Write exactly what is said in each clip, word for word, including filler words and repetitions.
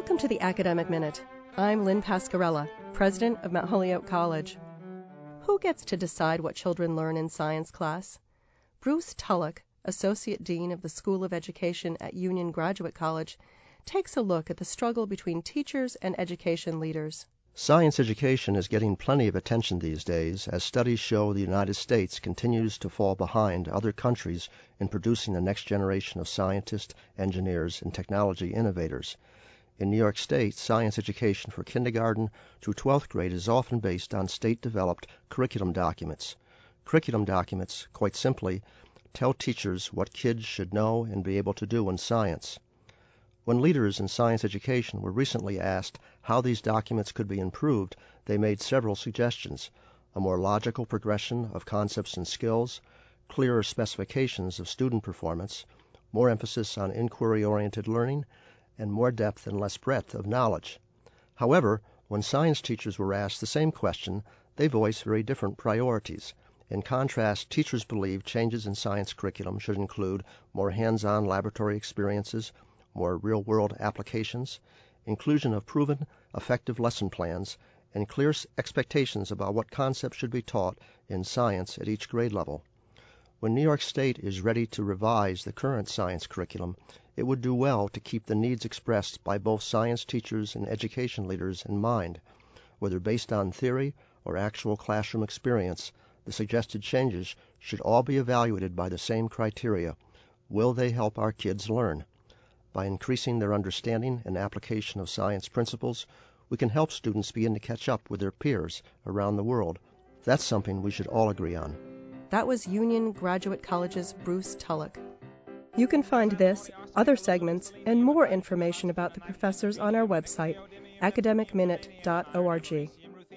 Welcome to the Academic Minute. I'm Lynn Pascarella, president of Mount Holyoke College. Who gets to decide what children learn in science class? Bruce Tulloch, associate dean of the School of Education at Union Graduate College, takes a look at the struggle between teachers and education leaders. Science education is getting plenty of attention these days, as studies show the United States continues to fall behind other countries in producing the next generation of scientists, engineers, and technology innovators. In New York State, science education for kindergarten through twelfth grade is often based on state-developed curriculum documents. Curriculum documents, quite simply, tell teachers what kids should know and be able to do in science. When leaders in science education were recently asked how these documents could be improved, they made several suggestions: a more logical progression of concepts and skills, clearer specifications of student performance, more emphasis on inquiry-oriented learning, and more depth and less breadth of knowledge. However, when science teachers were asked the same question, they voiced very different priorities. In contrast, teachers believe changes in science curriculum should include more hands-on laboratory experiences, more real-world applications, inclusion of proven, effective lesson plans, and clear expectations about what concepts should be taught in science at each grade level. When New York State is ready to revise the current science curriculum, it would do well to keep the needs expressed by both science teachers and education leaders in mind. Whether based on theory or actual classroom experience, the suggested changes should all be evaluated by the same criteria. Will they help our kids learn? By increasing their understanding and application of science principles, we can help students begin to catch up with their peers around the world. That's something we should all agree on. That was Union Graduate College's Bruce Tulloch. You can find this, other segments, and more information about the professors on our website, academic minute dot org.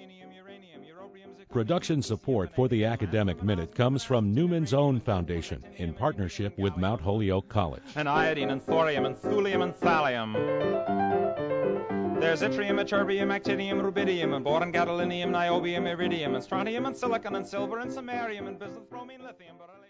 Production support for the Academic Minute comes from Newman's Own Foundation in partnership with Mount Holyoke College. And iodine and thorium and thulium and thallium. There's yttrium, ytterbium, actinium, rubidium, and boron, gadolinium, niobium, iridium, and strontium, and silicon, and silver, and samarium, and bismuth, bromine, lithium.